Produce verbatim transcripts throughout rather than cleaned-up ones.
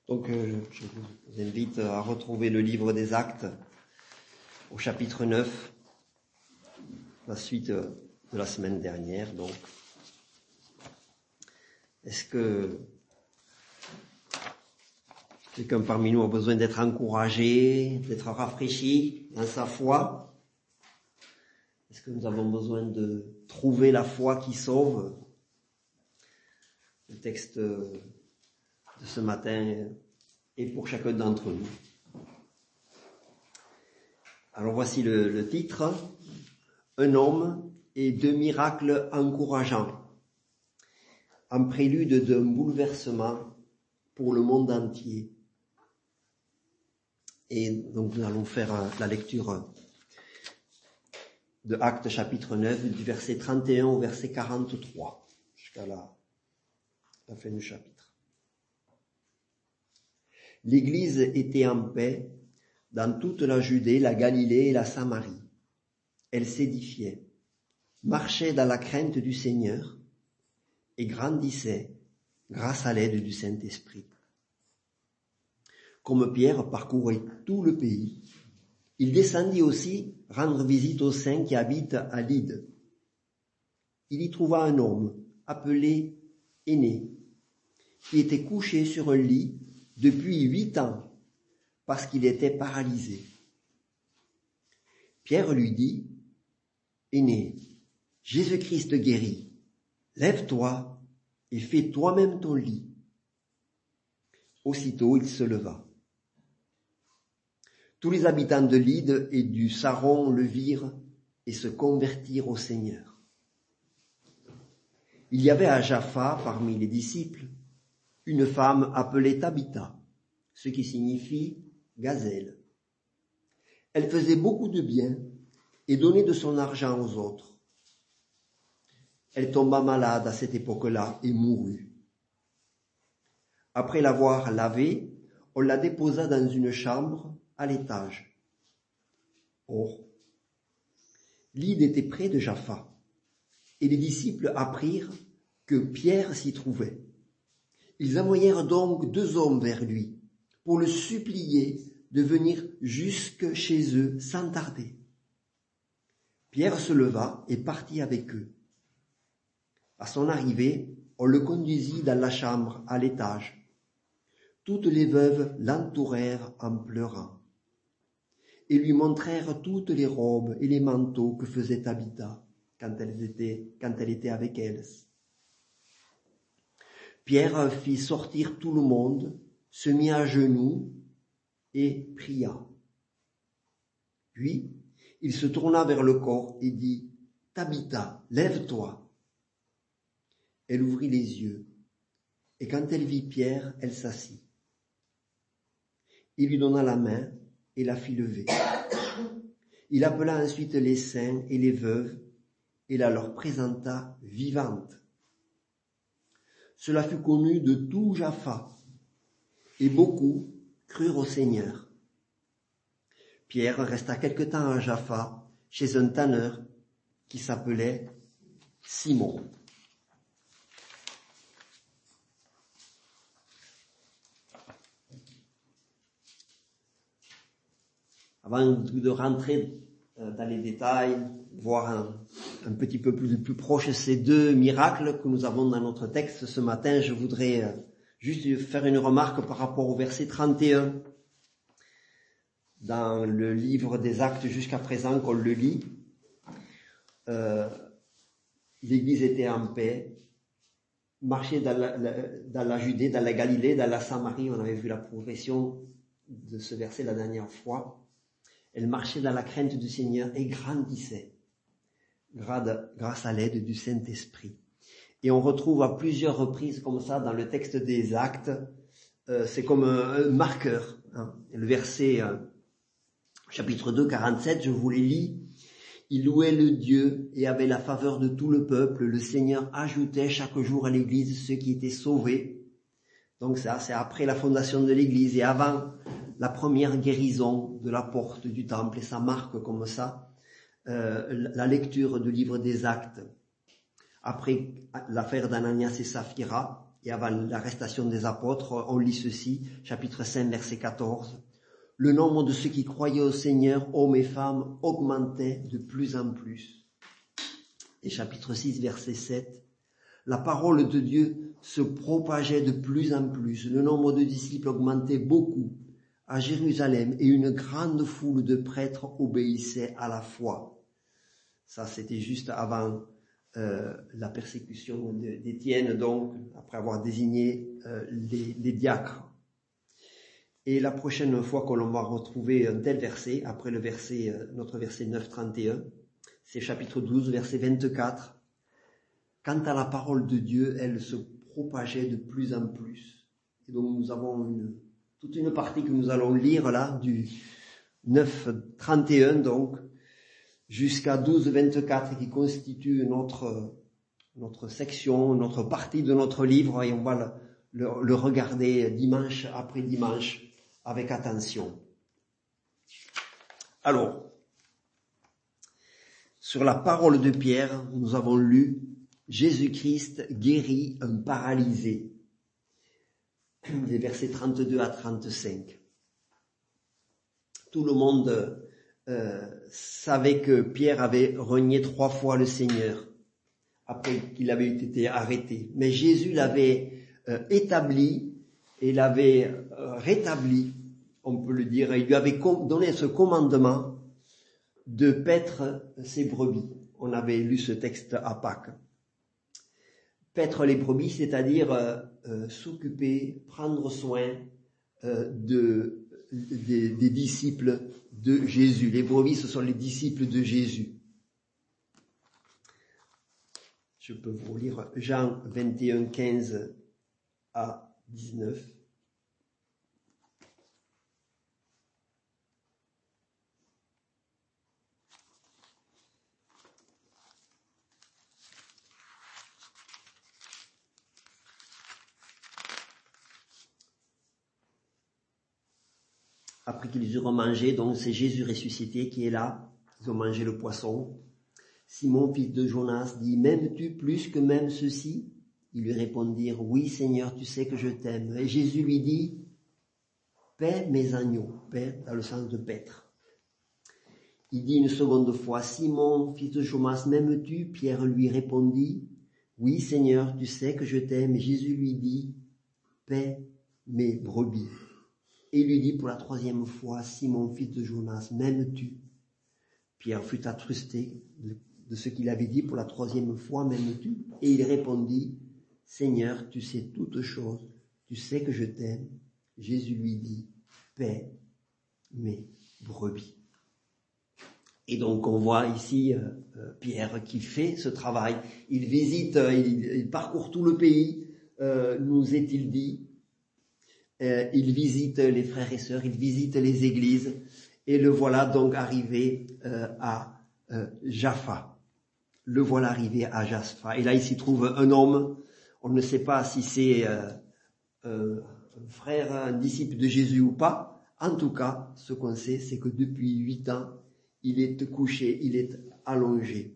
Donc euh, je vous invite à retrouver le livre des Actes au chapitre neuf, la suite de la semaine dernière. Donc, est-ce que quelqu'un parmi nous a besoin d'être encouragé, d'être rafraîchi dans sa foi? Est-ce que nous avons besoin de trouver la foi qui sauve? Le texte de ce matin est pour chacun d'entre nous. Alors voici le, le titre: Un homme et deux miracles encourageants, en prélude d'un bouleversement pour le monde entier. Et donc nous allons faire la lecture de Actes chapitre neuf, du verset trente et un au verset quarante-trois, jusqu'à la, la fin du chapitre. L'Église était en paix dans toute la Judée, la Galilée et la Samarie. Elle s'édifiait, marchait dans la crainte du Seigneur et grandissait grâce à l'aide du Saint-Esprit. Comme Pierre parcourait tout le pays, il descendit aussi rendre visite aux saints qui habitent à Lyde. Il y trouva un homme appelé Énée, qui était couché sur un lit depuis huit ans, parce qu'il était paralysé. Pierre lui dit: Énée, Jésus-Christ guérit. Lève-toi et fais toi-même ton lit. Aussitôt il se leva. Tous les habitants de Lyde et du Saron le virent et se convertirent au Seigneur. Il y avait à Jaffa, parmi les disciples, une femme appelée Tabitha, ce qui signifie gazelle. Elle faisait beaucoup de bien et donnait de son argent aux autres. Elle tomba malade à cette époque-là et mourut. Après l'avoir lavée, on la déposa dans une chambre à l'étage. Or, Lyde était près de Jaffa, et les disciples apprirent que Pierre s'y trouvait. Ils envoyèrent donc deux hommes vers lui pour le supplier de venir jusque chez eux sans tarder. Pierre se leva et partit avec eux. À son arrivée, on le conduisit dans la chambre à l'étage. Toutes les veuves l'entourèrent en pleurant et lui montrèrent toutes les robes et les manteaux que faisait Tabitha quand elle était, quand elle était avec elles. Pierre fit sortir tout le monde, se mit à genoux et pria. Puis, il se tourna vers le corps et dit: Tabitha, lève-toi. Elle ouvrit les yeux, et quand elle vit Pierre, elle s'assit. Il lui donna la main et la fit lever. Il appela ensuite les saints et les veuves et la leur présenta vivante. Cela fut connu de tout Jaffa, et beaucoup crurent au Seigneur. Pierre resta quelque temps à Jaffa, chez un tanneur qui s'appelait Simon. Avant de rentrer dans les détails, voir un, un petit peu plus, plus proche ces deux miracles que nous avons dans notre texte ce matin, je voudrais juste faire une remarque par rapport au verset trente et un. Dans le livre des Actes jusqu'à présent qu'on le lit, euh, l'Église était en paix, marchait dans la, la, dans la Judée, dans la Galilée, dans la Samarie. On avait vu la progression de ce verset la dernière fois. Elle marchait dans la crainte du Seigneur et grandissait grâce à l'aide du Saint-Esprit. Et on retrouve à plusieurs reprises comme ça dans le texte des Actes, euh, c'est comme un, un marqueur. Hein. Le verset euh, chapitre deux, quarante-sept, je vous les lis. Il louait le Dieu et avait la faveur de tout le peuple. Le Seigneur ajoutait chaque jour à l'Église ceux qui étaient sauvés. Donc ça, c'est après la fondation de l'Église et avant la première guérison de la porte du temple. Et ça marque comme ça euh, la lecture du livre des Actes. Après l'affaire d'Ananias et Saphira, et avant l'arrestation des apôtres, on lit ceci, chapitre cinq, verset quatorze. Le nombre de ceux qui croyaient au Seigneur, hommes et femmes, augmentait de plus en plus. Et chapitre six, verset sept. La parole de Dieu se propageait de plus en plus. Le nombre de disciples augmentait beaucoup à Jérusalem et une grande foule de prêtres obéissait à la foi. Ça, c'était juste avant euh, la persécution d'Étienne, donc, après avoir désigné euh, les, les diacres. Et la prochaine fois que l'on va retrouver un tel verset, après le verset, euh, notre verset neuf, trente et un, c'est chapitre douze, verset vingt-quatre. Quant à la parole de Dieu, elle se propageait de plus en plus. Et donc nous avons une, toute une partie que nous allons lire là, du neuf, trente et un donc, jusqu'à douze, vingt-quatre, qui constitue notre, notre section, notre partie de notre livre, et on va le, le, le regarder dimanche après dimanche avec attention. Alors, sur la parole de Pierre, nous avons lu Jésus-Christ guérit un paralysé. Les versets trente-deux à trente-cinq. Tout le monde euh, savait que Pierre avait renié trois fois le Seigneur après qu'il avait été arrêté. Mais Jésus l'avait euh, établi et l'avait euh, rétabli, on peut le dire. Il lui avait donné ce commandement de paître ses brebis. On avait lu ce texte à Pâques. Paître les brebis, c'est-à-dire euh, euh, s'occuper, prendre soin euh, de, des, des disciples de Jésus. Les brebis, ce sont les disciples de Jésus. Je peux vous lire Jean vingt et un, quinze à dix-neuf. Après qu'ils eurent mangé, donc c'est Jésus ressuscité qui est là, ils ont mangé le poisson. Simon, fils de Jonas, dit, m'aimes-tu plus que même ceux-ci? Ils lui répondirent, oui Seigneur, tu sais que je t'aime. Et Jésus lui dit, paie mes agneaux, paie dans le sens de paître. Il dit une seconde fois, Simon, fils de Jonas, m'aimes-tu? Pierre lui répondit, oui Seigneur, tu sais que je t'aime. Et Jésus lui dit, paie mes brebis. Et il lui dit pour la troisième fois, Simon, fils de Jonas, m'aimes-tu? Pierre fut attristé de ce qu'il avait dit pour la troisième fois, m'aimes-tu? Et il répondit, Seigneur, tu sais toutes choses, tu sais que je t'aime. Jésus lui dit, paie mes brebis. Et donc on voit ici euh, Pierre qui fait ce travail. Il visite, euh, il, il parcourt tout le pays, euh, nous est-il dit. Euh, il visite les frères et sœurs, il visite les églises, et le voilà donc arrivé euh, à euh, Jaffa. Le voilà arrivé à Jaffa. Et là, il s'y trouve un homme, on ne sait pas si c'est euh, euh, un frère, un disciple de Jésus ou pas. En tout cas, ce qu'on sait, c'est que depuis huit ans, il est couché, il est allongé.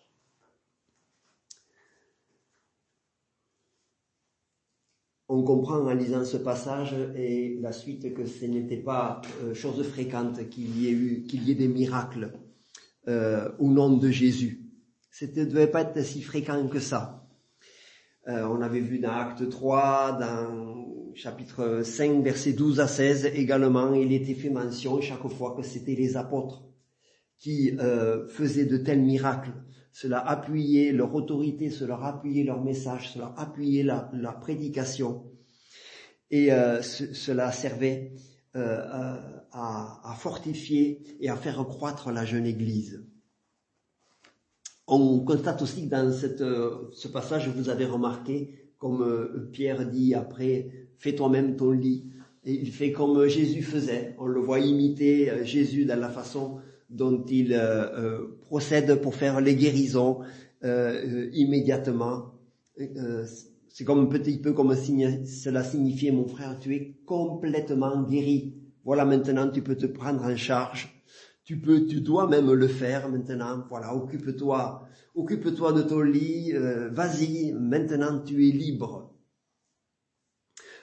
On comprend en lisant ce passage et la suite que ce n'était pas euh, chose fréquente qu'il y ait eu, qu'il y ait des miracles euh, au nom de Jésus. Ça ne devait pas être si fréquent que ça. Euh, on avait vu dans Acte trois, dans chapitre cinq, versets douze à seize également, il était fait mention chaque fois que c'était les apôtres qui euh, faisaient de tels miracles. Cela appuyait leur autorité, cela appuyait leur message, cela appuyait la, la prédication. Et euh, ce, cela servait euh, à, à fortifier et à faire croître la jeune Église. On constate aussi que dans cette, ce passage, vous avez remarqué, comme euh, Pierre dit après, fais toi-même ton lit. Et il fait comme Jésus faisait. On le voit imiter euh, Jésus dans la façon dont il euh, euh, procède pour faire les guérisons euh, euh, immédiatement. Euh, c'est comme un petit peu comme signe, cela signifiait, mon frère, tu es complètement guéri. Voilà, maintenant tu peux te prendre en charge. Tu peux, tu dois même le faire maintenant. Voilà, occupe-toi, occupe-toi de ton lit. Euh, vas-y, maintenant tu es libre.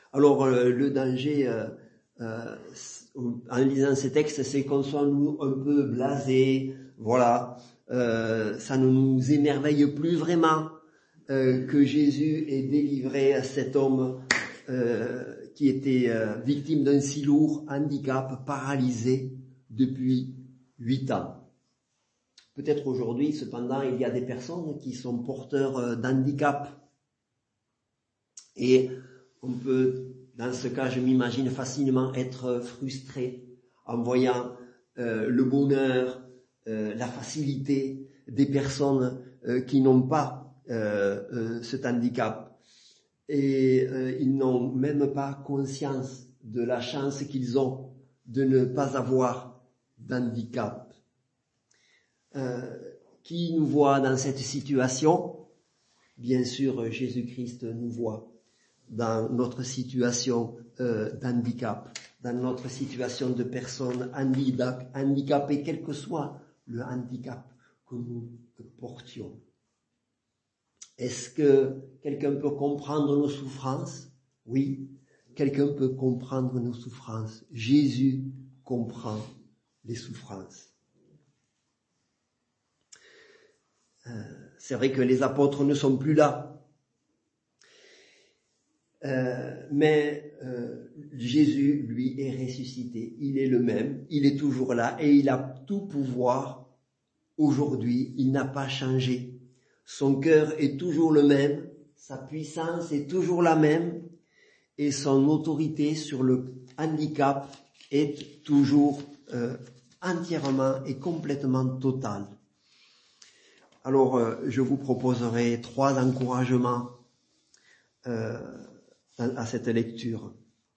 Alors euh, le danger, euh, euh, en lisant ces textes, c'est qu'on soit nous un peu blasés, voilà, euh, ça ne nous émerveille plus vraiment euh, que Jésus ait délivré cet homme euh, qui était euh, victime d'un si lourd handicap, paralysé depuis huit ans. Peut-être aujourd'hui, cependant, il y a des personnes qui sont porteurs d'handicap. Et on peut, dans ce cas, je m'imagine facilement être frustré en voyant euh, le bonheur, euh, la facilité des personnes euh, qui n'ont pas euh, euh, cet handicap. Et euh, ils n'ont même pas conscience de la chance qu'ils ont de ne pas avoir d'handicap. Euh, qui nous voit dans cette situation? Bien sûr, Jésus-Christ nous voit dans notre situation euh, d'handicap, dans notre situation de personne handicapée, quel que soit le handicap que nous portions. Est-ce que quelqu'un peut comprendre nos souffrances? Oui, quelqu'un peut comprendre nos souffrances. Jésus comprend les souffrances. Euh, c'est vrai que les apôtres ne sont plus là. Euh, mais euh, Jésus, lui, est ressuscité. Il est le même, il est toujours là et il a tout pouvoir aujourd'hui. Il n'a pas changé. Son cœur est toujours le même, sa puissance est toujours la même et son autorité sur le handicap est toujours euh, entièrement et complètement totale. Alors, euh, je vous proposerai trois encouragements euh, à cette lecture.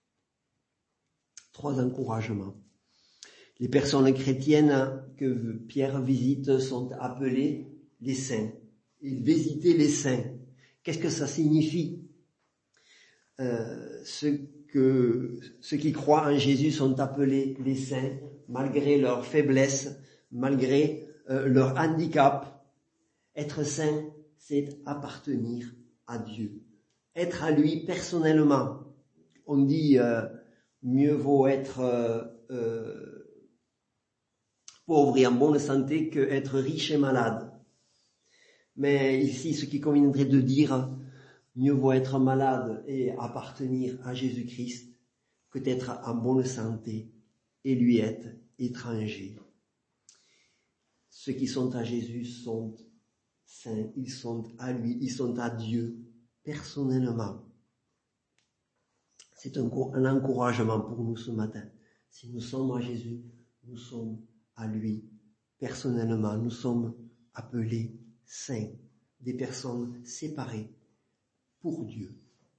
Trois encouragements. Les personnes chrétiennes que Pierre visite sont appelées les saints. Il visitait les saints. Qu'est-ce que ça signifie? euh, ceux, que, ceux qui croient en Jésus sont appelés les saints, malgré leur faiblesse, malgré euh, leur handicap. Être saint, c'est appartenir à Dieu. Être à lui personnellement. On dit euh, mieux vaut être euh, euh, pauvre et en bonne santé que être riche et malade. Mais ici, ce qui conviendrait de dire, mieux vaut être malade et appartenir à Jésus-Christ que d'être en bonne santé et lui être étranger. Ceux qui sont à Jésus sont saints, ils sont à lui, ils sont à Dieu personnellement. C'est un, un encouragement pour nous ce matin. Si nous sommes à Jésus, nous sommes à lui personnellement. Nous sommes appelés saints, des personnes séparées pour Dieu.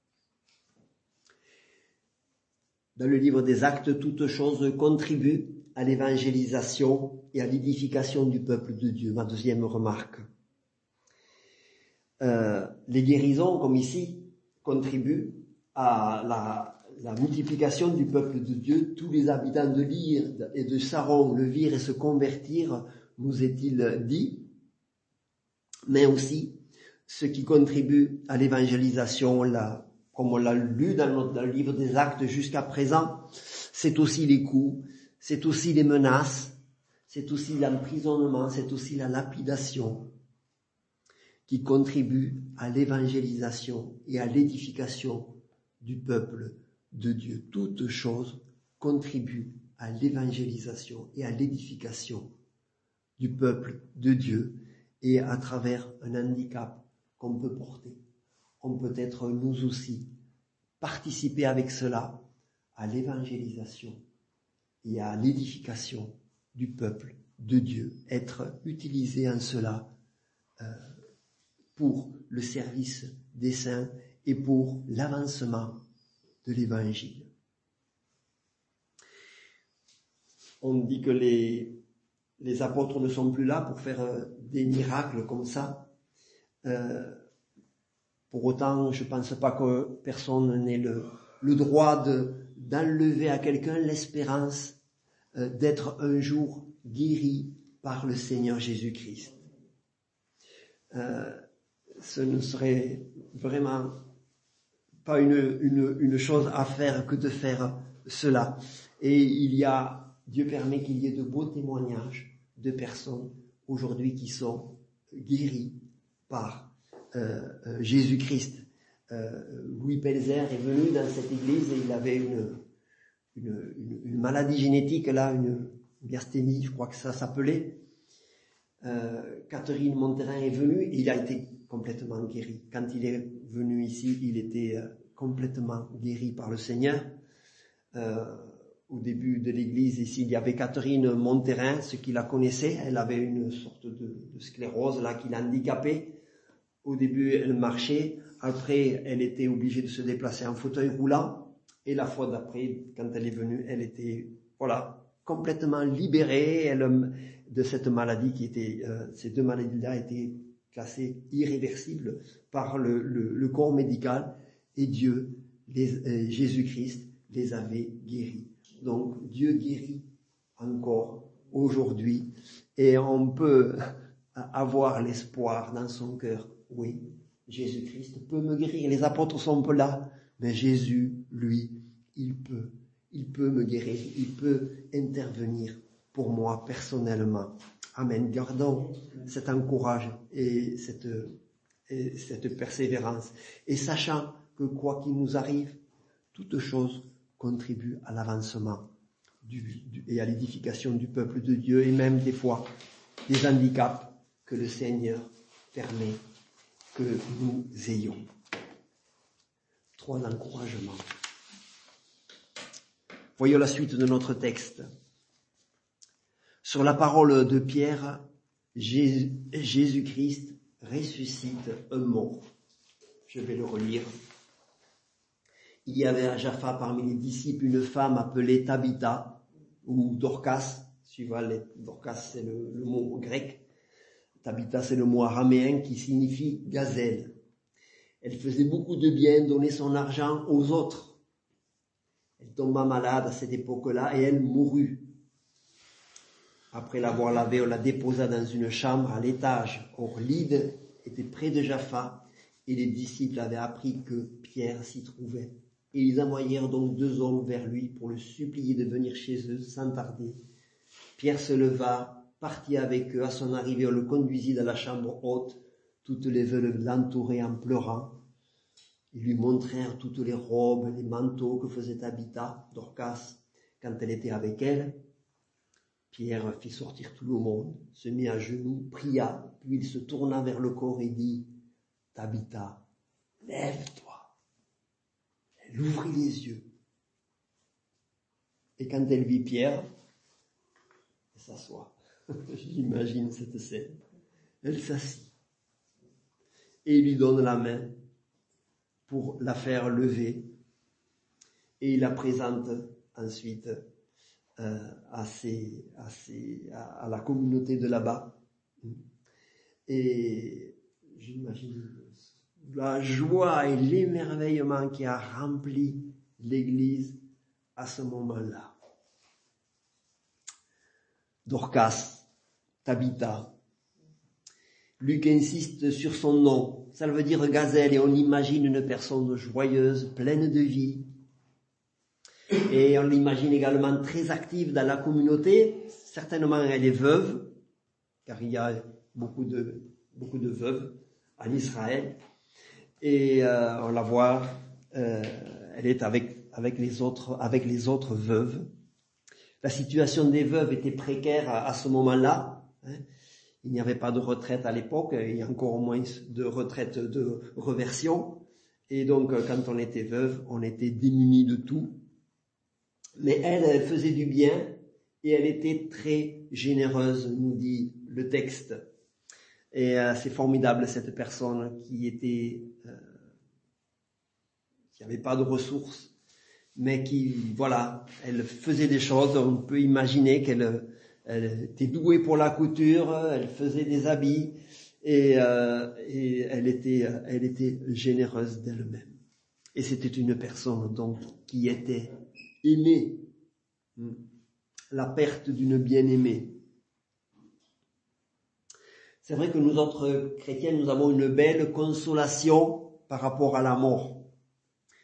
Dans le livre des Actes, toutes choses contribuent à l'évangélisation et à l'édification du peuple de Dieu. Ma deuxième remarque. Euh, les guérisons, comme ici, contribuent à la, la multiplication du peuple de Dieu. Tous les habitants de Lyre et de Saron le virent et se convertirent, nous est-il dit. Mais aussi, ce qui contribue à l'évangélisation, là, comme on l'a lu dans, notre, dans le livre des Actes jusqu'à présent, c'est aussi les coups, c'est aussi les menaces, c'est aussi l'emprisonnement, c'est aussi la lapidation qui contribuent à l'évangélisation et à l'édification du peuple de Dieu. Toutes choses contribuent à l'évangélisation et à l'édification du peuple de Dieu et à travers un handicap qu'on peut porter. On peut être nous aussi participer avec cela à l'évangélisation et à l'édification du peuple de Dieu, être utilisé en cela euh, pour le service des saints et pour l'avancement de l'évangile. On dit que les, les apôtres ne sont plus là pour faire euh, des miracles comme ça. Euh, pour autant, je ne pense pas que personne n'ait le, le droit de, d'enlever à quelqu'un l'espérance euh, d'être un jour guéri par le Seigneur Jésus-Christ. Euh, ce ne serait vraiment pas une, une, une chose à faire que de faire cela. Et il y a, Dieu permet qu'il y ait de beaux témoignages de personnes aujourd'hui qui sont guéries par euh, euh, Jésus-Christ. Euh, Louis Pelzer est venu dans cette église et il avait une, une, une, une maladie génétique, là, une myasthénie, je crois que ça s'appelait. Euh, Catherine Monterin est venue et il a été complètement guéri. Quand il est venu ici, il était euh, complètement guéri par le Seigneur. Euh, au début de l'église, ici, il y avait Catherine Monterin, ceux qui la connaissaient, elle avait une sorte de, de sclérose là qui l'handicapait. Au début, elle marchait. Après, elle était obligée de se déplacer en fauteuil roulant. Et la fois d'après, quand elle est venue, elle était, voilà, complètement libérée elle, de cette maladie qui était, euh, ces deux maladies-là étaient classées irréversibles par le, le, le corps médical. Et Dieu, les, euh, Jésus-Christ, les avait guéris. Donc, Dieu guérit encore aujourd'hui. Et on peut avoir l'espoir dans son cœur. Oui, Jésus-Christ peut me guérir. Les apôtres sont un peu là, mais Jésus, lui, il peut. Il peut me guérir. Il peut intervenir pour moi personnellement. Amen. Gardons cet encouragement et cette, et cette persévérance. Et sachant que quoi qu'il nous arrive, toute chose contribue à l'avancement du, du, et à l'édification du peuple de Dieu et même des fois des handicaps que le Seigneur permet que nous ayons. Trois encouragements. Voyons la suite de notre texte. Sur la parole de Pierre, Jésus-Christ ressuscite un mort. Je vais le relire. Il y avait à Jaffa parmi les disciples une femme appelée Tabitha, ou Dorcas, suivant les, Dorcas c'est le, le mot grec, Tabitha c'est le mot araméen qui signifie gazelle. Elle faisait beaucoup de bien, donnait son argent aux autres. Elle tomba malade à cette époque-là et elle mourut. Après l'avoir lavée, on la déposa dans une chambre à l'étage. Or, Lyde était près de Jaffa et les disciples avaient appris que Pierre s'y trouvait. Et ils envoyèrent donc deux hommes vers lui pour le supplier de venir chez eux sans tarder. Pierre se leva, partit avec eux. À son arrivée, on le conduisit dans la chambre haute. Toutes les veuves l'entouraient en pleurant. Ils lui montrèrent toutes les robes, les manteaux que faisait Tabitha, Dorcas, quand elle était avec elle. Pierre fit sortir tout le monde, se mit à genoux, pria, puis il se tourna vers le corps et dit « Tabitha, lève-toi ». Elle ouvrit les yeux. Et quand elle vit Pierre, elle s'assoit. J'imagine cette scène. Elle s'assit. Et il lui donne la main pour la faire lever. Et il la présente ensuite euh, à, ses, à, ses, à, à la communauté de là-bas. Et j'imagine la joie et l'émerveillement qui a rempli l'église à ce moment-là. Dorcas, Tabitha. Luc insiste sur son nom. Ça veut dire gazelle et on imagine une personne joyeuse, pleine de vie. Et on l'imagine également très active dans la communauté. Certainement elle est veuve, car il y a beaucoup de, beaucoup de veuves en Israël. Et euh, on la voit, euh, elle est avec, avec, les autres, avec les autres veuves. La situation des veuves était précaire à, à ce moment-là. Hein. Il n'y avait pas de retraite à l'époque, il y a encore moins de retraite de reversion. Et donc, quand on était veuve, on était démunis de tout. Mais elle, elle faisait du bien et elle était très généreuse, nous dit le texte. Et euh, c'est formidable, cette personne qui était, euh, qui n'avait pas de ressources, mais qui, voilà, elle faisait des choses. On peut imaginer qu'elle elle était douée pour la couture, elle faisait des habits et, euh, et elle était, elle était généreuse d'elle-même. Et c'était une personne donc qui était aimée. La perte d'une bien-aimée. C'est vrai que nous autres chrétiens, nous avons une belle consolation par rapport à la mort.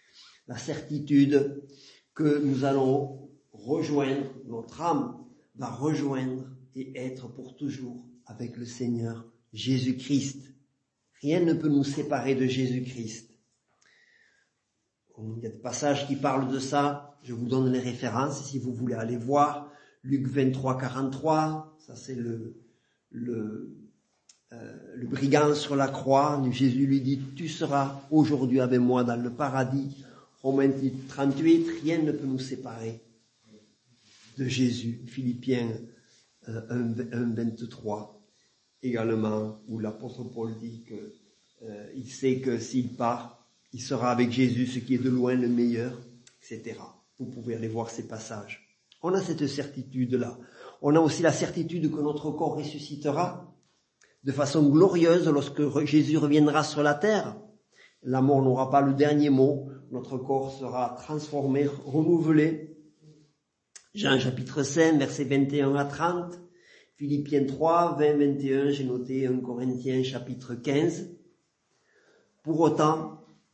la certitude que nous allons rejoindre, notre âme va rejoindre et être pour toujours avec le Seigneur Jésus-Christ. Rien ne peut nous séparer de Jésus-Christ. Il y a des passages qui parlent de ça, je vous donne les références si vous voulez aller voir. Luc vingt-trois, quarante-trois, ça c'est le, le, euh, le brigand sur la croix. Jésus lui dit, tu seras aujourd'hui avec moi dans le paradis. Romains trente-huit, rien ne peut nous séparer de Jésus. Philippiens euh, un, vingt-trois également, où l'apôtre Paul dit que euh, il sait que s'il part, il sera avec Jésus, ce qui est de loin le meilleur, et cetera. Vous pouvez aller voir ces passages. On a cette certitude-là. On a aussi la certitude que notre corps ressuscitera de façon glorieuse lorsque Jésus reviendra sur la terre. La mort n'aura pas le dernier mot. Notre corps sera transformé, renouvelé. Jean chapitre cinq, versets vingt et un à trente. Philippiens trois, vingt, vingt et un. J'ai noté un Corinthiens chapitre quinze. Pour autant,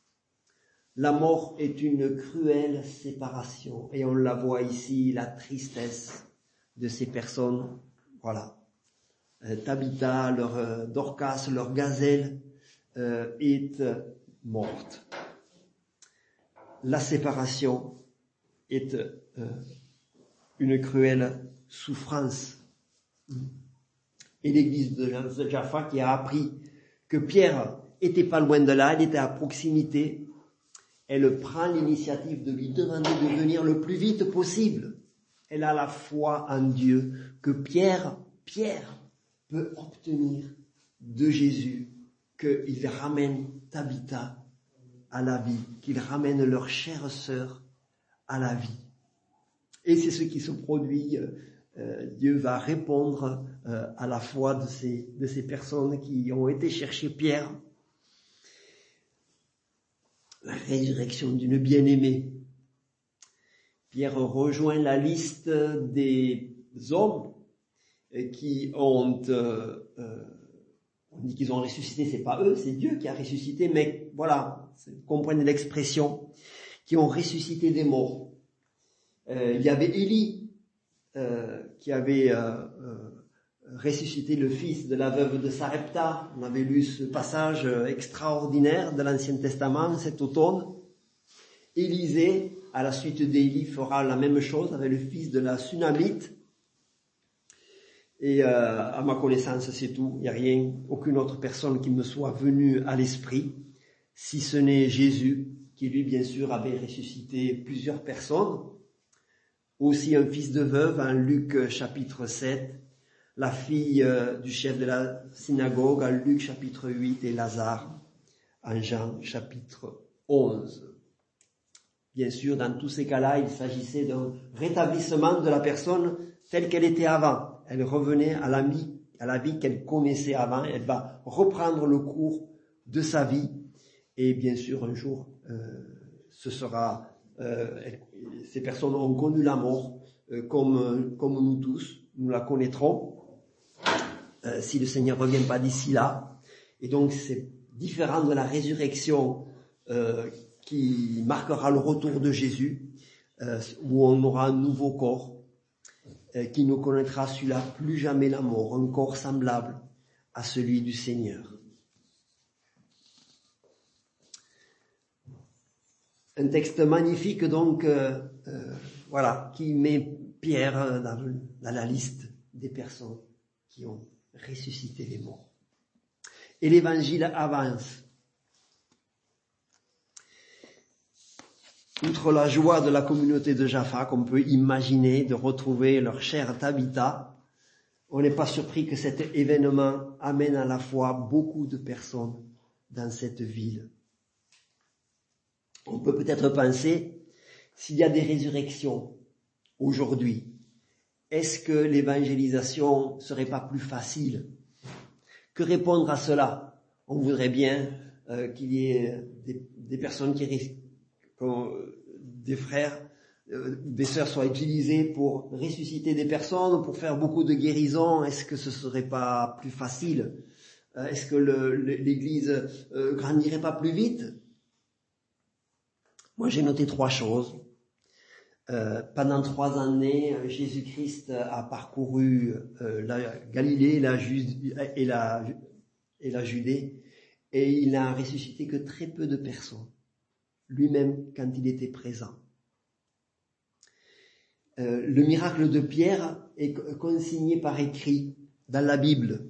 la mort est une cruelle séparation et on la voit ici, la tristesse de ces personnes. Voilà. Euh, Tabitha, leur euh, Dorcas, leur gazelle euh, est euh, morte. La séparation est euh, une cruelle souffrance. Et l'église de Jaffa qui a appris que Pierre était pas loin de là, il était à proximité, elle prend l'initiative de lui demander de venir le plus vite possible. Elle a la foi en Dieu que Pierre, Pierre peut obtenir de Jésus, qu'il ramène Tabitha à la vie, qu'il ramène leur chère sœur à la vie. Et c'est ce qui se produit. Euh, Dieu va répondre euh, à la foi de ces, de ces personnes qui ont été chercher Pierre. La résurrection d'une bien-aimée. Pierre rejoint la liste des hommes qui ont, euh, euh, on dit qu'ils ont ressuscité, c'est pas eux, c'est Dieu qui a ressuscité, mais voilà, vous comprenez l'expression, qui ont ressuscité des morts. Euh, il y avait Élie, euh, qui avait euh, euh, ressuscité le fils de la veuve de Sarepta. On avait lu ce passage extraordinaire de l'Ancien Testament cet automne. Élisée, à la suite d'Élie, fera la même chose avec le fils de la Sunamite. Et euh, à ma connaissance, c'est tout. Il n'y a rien, aucune autre personne qui me soit venue à l'esprit, si ce n'est Jésus, qui lui, bien sûr, avait ressuscité plusieurs personnes. Aussi un fils de veuve, en Luc chapitre sept, la fille euh, du chef de la synagogue, en Luc chapitre huit, et Lazare, en Jean chapitre onze. Bien sûr, dans tous ces cas-là, il s'agissait d'un rétablissement de la personne telle qu'elle était avant. Elle revenait à la vie, à la vie qu'elle connaissait avant. Elle va reprendre le cours de sa vie. Et bien sûr, un jour, euh, ce sera, euh, elle, ces personnes ont connu la mort euh, comme, comme nous tous. Nous la connaîtrons euh, si le Seigneur ne revient pas d'ici là. Et donc, c'est différent de la résurrection euh, qui marquera le retour de Jésus, euh, où on aura un nouveau corps, euh, qui ne connaîtra celui-là plus jamais la mort, un corps semblable à celui du Seigneur. Un texte magnifique donc, euh, euh, voilà, qui met Pierre dans, dans la liste des personnes qui ont ressuscité les morts. Et l'évangile avance. Outre la joie de la communauté de Jaffa, qu'on peut imaginer de retrouver leur chère Tabitha, on n'est pas surpris que cet événement amène à la fois beaucoup de personnes dans cette ville. On peut peut-être penser, s'il y a des résurrections aujourd'hui, est-ce que l'évangélisation serait pas plus facile? Que répondre à cela? On voudrait bien euh, qu'il y ait des, des personnes qui risquent, des frères, euh, des sœurs soient utilisés pour ressusciter des personnes, pour faire beaucoup de guérisons. Est-ce que ce serait pas plus facile? euh, Est-ce que le, l'Église euh, grandirait pas plus vite? Moi, j'ai noté trois choses. Euh, pendant trois années, Jésus-Christ a parcouru euh, la Galilée la Ju- et, la, et la Judée, et il n'a ressuscité que très peu de personnes, lui-même quand il était présent. Euh, le miracle de Pierre est consigné par écrit dans la Bible.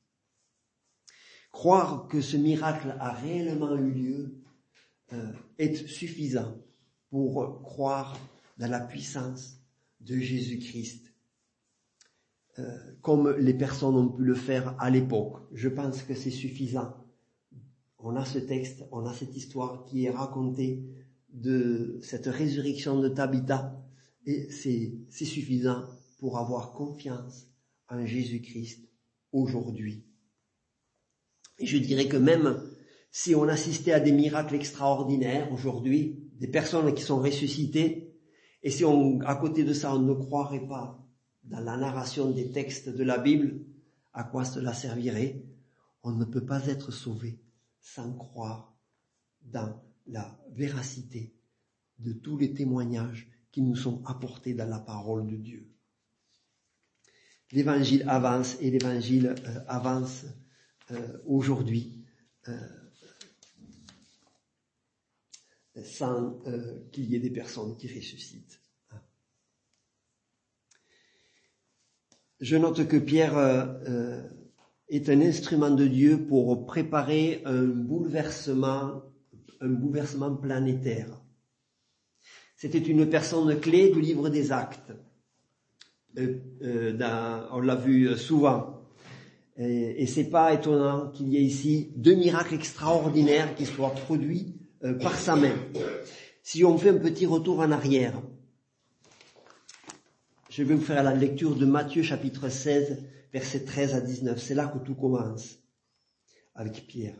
Croire que ce miracle a réellement eu lieu euh, est suffisant pour croire dans la puissance de Jésus-Christ, euh, comme les personnes ont pu le faire à l'époque. Je pense que c'est suffisant. On a ce texte, on a cette histoire qui est racontée de cette résurrection de Tabitha, et c'est, c'est suffisant pour avoir confiance en Jésus-Christ aujourd'hui. Et je dirais que même si on assistait à des miracles extraordinaires aujourd'hui, des personnes qui sont ressuscitées, et si on, à côté de ça, on ne croirait pas dans la narration des textes de la Bible, à quoi cela servirait? On ne peut pas être sauvé sans croire dans la véracité de tous les témoignages qui nous sont apportés dans la parole de Dieu. L'évangile avance et l'évangile euh, avance euh, aujourd'hui euh, sans euh, qu'il y ait des personnes qui ressuscitent. Je note que Pierre euh, est un instrument de Dieu pour préparer un bouleversement, un bouleversement planétaire. C'était une personne clé du livre des Actes. Euh, euh, dans, on l'a vu souvent. Et, et c'est pas étonnant qu'il y ait ici deux miracles extraordinaires qui soient produits euh, par sa main. Si on fait un petit retour en arrière, je vais vous faire la lecture de Matthieu chapitre seize, versets treize à dix-neuf. C'est là que tout commence, avec Pierre.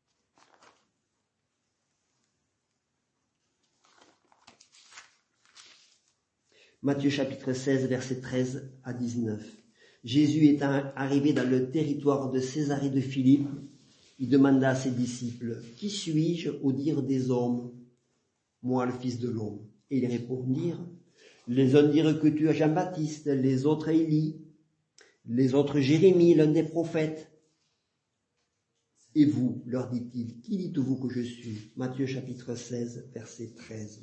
Matthieu chapitre seize, versets treize à dix-neuf. Jésus étant arrivé dans le territoire de Césarée de Philippe, il demanda à ses disciples, « Qui suis-je au dire des hommes, moi le Fils de l'homme ?» Et ils répondirent, « Les uns dirent que tu es Jean-Baptiste, les autres Élie, les autres Jérémie, l'un des prophètes. » Et vous, leur dit-il, qui dites-vous que je suis ? Matthieu chapitre seize, verset treize.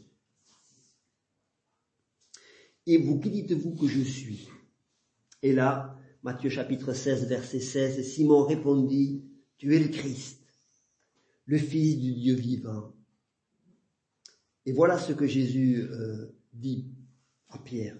Et vous, qui dites-vous que je suis ? Et là, Matthieu chapitre seize, verset seize, Simon répondit, tu es le Christ, le Fils du Dieu vivant. Et voilà ce que Jésus euh, dit à Pierre.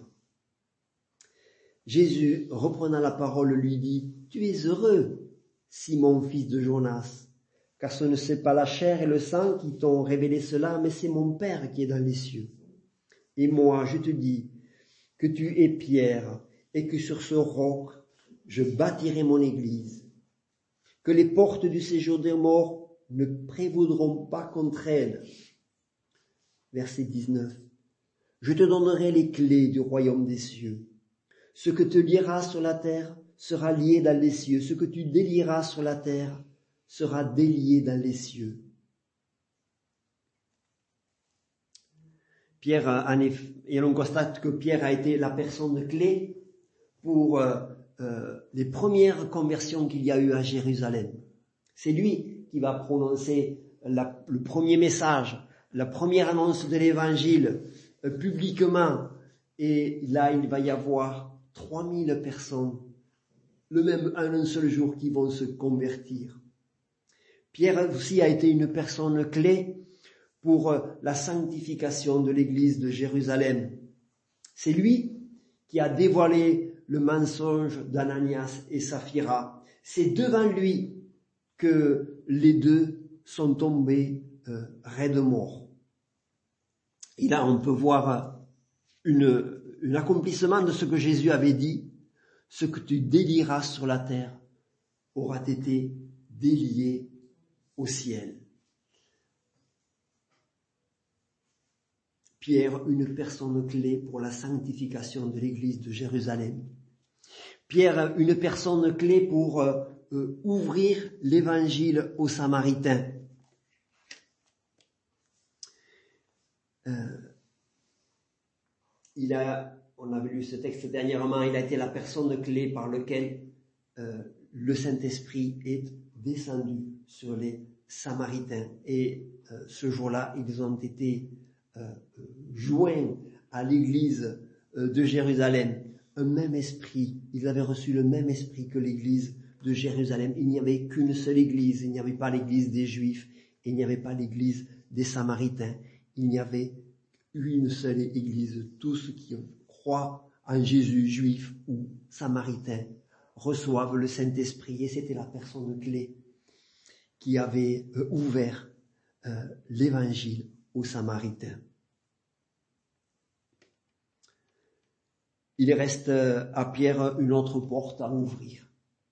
Jésus, reprenant la parole, lui dit, tu es heureux, Simon, fils de Jonas, car ce ne c'est pas la chair et le sang qui t'ont révélé cela, mais c'est mon Père qui est dans les cieux. Et moi, je te dis que tu es Pierre, et que sur ce roc, je bâtirai mon église, que les portes du séjour des morts ne prévaudront pas contre elle. Verset dix-neuf. Je te donnerai les clés du royaume des cieux. Ce que tu lieras sur la terre sera lié dans les cieux. Ce que tu délieras sur la terre sera délié dans les cieux. Pierre, en effet, et l'on constate que Pierre a été la personne clé pour euh, euh, les premières conversions qu'il y a eu à Jérusalem. C'est lui qui va prononcer la, le premier message, la première annonce de l'évangile euh, publiquement. Et là, il va y avoir trois mille personnes, le même en un seul jour, qui vont se convertir. Pierre aussi a été une personne clé pour euh, la sanctification de l'église de Jérusalem. C'est lui qui a dévoilé le mensonge d'Ananias et Saphira. C'est devant lui que les deux sont tombés euh, raides morts. Et là, on peut voir une, un accomplissement de ce que Jésus avait dit. Ce que tu délieras sur la terre aura été délié au ciel. Pierre, une personne clé pour la sanctification de l'église de Jérusalem. Pierre, une personne clé pour euh, euh, ouvrir l'évangile aux Samaritains. euh, il a, on avait lu ce texte dernièrement, il a été la personne clé par laquelle euh, le Saint-Esprit est descendu sur les Samaritains. Et euh, ce jour-là, ils ont été euh, joints à l'église euh, de Jérusalem. Un même esprit, ils avaient reçu le même esprit que l'église de Jérusalem. Il n'y avait qu'une seule église, il n'y avait pas l'église des Juifs, il n'y avait pas l'église des Samaritains, il n'y avait une seule église. Tous ceux qui croient en Jésus, Juifs ou Samaritains, reçoivent le Saint-Esprit, et c'était la personne clé qui avait euh, ouvert euh, l'évangile aux Samaritains. Il reste euh, à Pierre une autre porte à ouvrir.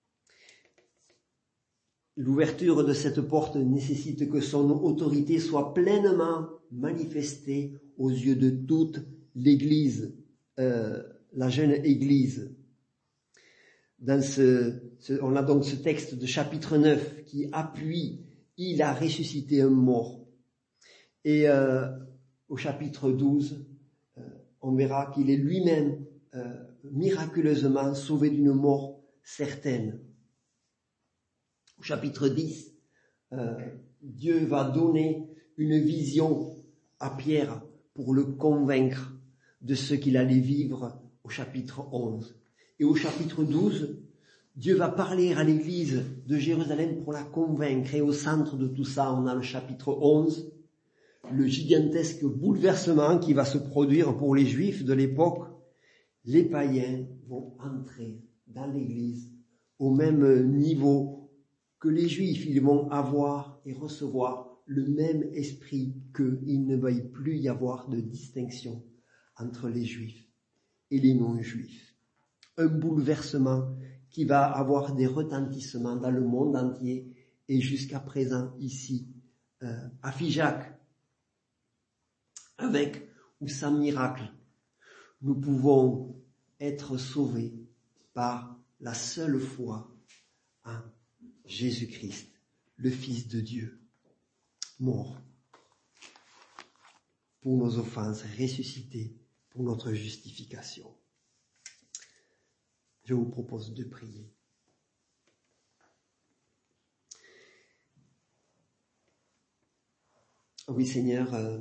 L'ouverture de cette porte nécessite que son autorité soit pleinement manifestée aux yeux de toute l'Église, euh, la jeune Église. Dans ce, ce, on a donc ce texte de chapitre neuf qui appuie « Il a ressuscité un mort ». Et euh, au chapitre douze, euh, on verra qu'il est lui-même euh, miraculeusement sauvé d'une mort certaine. Au chapitre dix, euh, Dieu va donner une vision à Pierre pour le convaincre de ce qu'il allait vivre au chapitre onze. Et au chapitre douze, Dieu va parler à l'église de Jérusalem pour la convaincre. Et au centre de tout ça, on a le chapitre onze, le gigantesque bouleversement qui va se produire pour les Juifs de l'époque. Les païens vont entrer dans l'église au même niveau que les Juifs. Ils vont avoir et recevoir le même esprit qu'eux. Il ne va plus y avoir de distinction entre les Juifs et les non-Juifs. Un bouleversement qui va avoir des retentissements dans le monde entier et jusqu'à présent ici euh, à Figeac, avec ou sans miracle, nous pouvons être sauvés par la seule foi en Jésus-Christ, le Fils de Dieu, mort pour nos offenses, ressuscité pour notre justification. Je vous propose de prier. Oui, Seigneur, euh,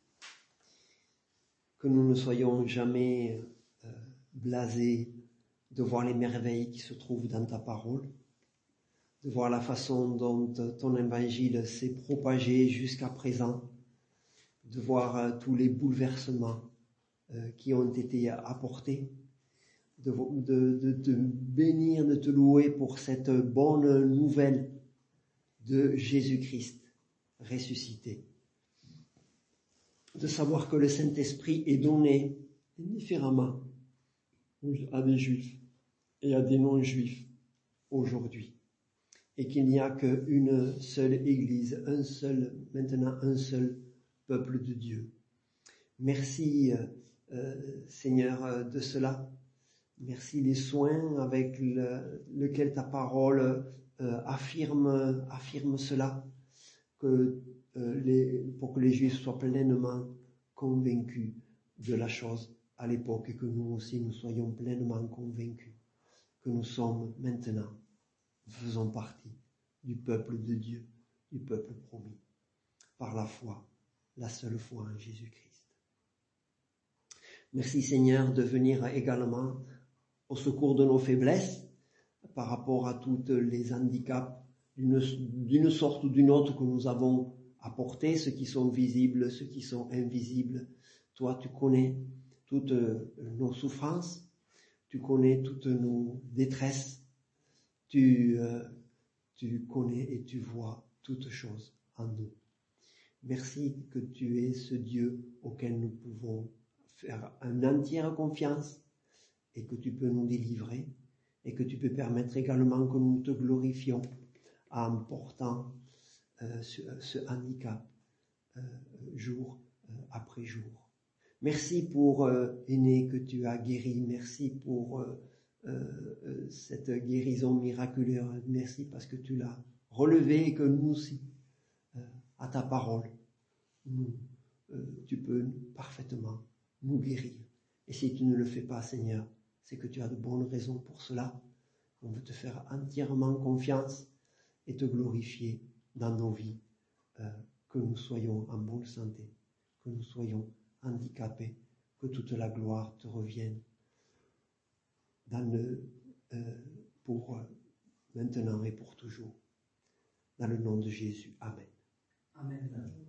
que nous ne soyons jamais euh, blasés de voir les merveilles qui se trouvent dans ta parole, de voir la façon dont ton évangile s'est propagé jusqu'à présent, de voir euh, tous les bouleversements euh, qui ont été apportés, de, de, de te bénir, de te louer pour cette bonne nouvelle de Jésus-Christ ressuscité. De savoir que le Saint-Esprit est donné différemment à des Juifs et à des non-Juifs aujourd'hui. Et qu'il n'y a qu'une seule Église, un seul, maintenant un seul peuple de Dieu. Merci euh, Seigneur de cela. Merci les soins avec le, lequel ta parole euh, affirme, affirme cela, que, euh, les, pour que les Juifs soient pleinement convaincus de la chose à l'époque et que nous aussi nous soyons pleinement convaincus que nous sommes maintenant, nous faisons partie du peuple de Dieu, du peuple promis, par la foi, la seule foi en Jésus-Christ. Merci Seigneur de venir également au secours de nos faiblesses par rapport à tous les handicaps d'une, d'une sorte ou d'une autre que nous avons apportés, ceux qui sont visibles, ceux qui sont invisibles. Toi, tu connais toutes nos souffrances, tu connais toutes nos détresses, tu, euh, tu connais et tu vois toutes choses en nous. Merci que tu es ce Dieu auquel nous pouvons faire une entière confiance et que tu peux nous délivrer et que tu peux permettre également que nous te glorifions en portant euh, ce, ce handicap euh, jour euh, après jour. Merci pour euh, Aîné que tu as guéri, merci pour euh, euh, cette guérison miraculeuse, merci parce que tu l'as relevé et que nous aussi, euh, à ta parole, nous euh, tu peux parfaitement nous guérir. Et si tu ne le fais pas, Seigneur, c'est que tu as de bonnes raisons pour cela. On veut te faire entièrement confiance et te glorifier dans nos vies, euh, que nous soyons en bonne santé, que nous soyons handicapés, que toute la gloire te revienne dans le, euh, pour euh, maintenant et pour toujours. Dans le nom de Jésus. Amen. Amen.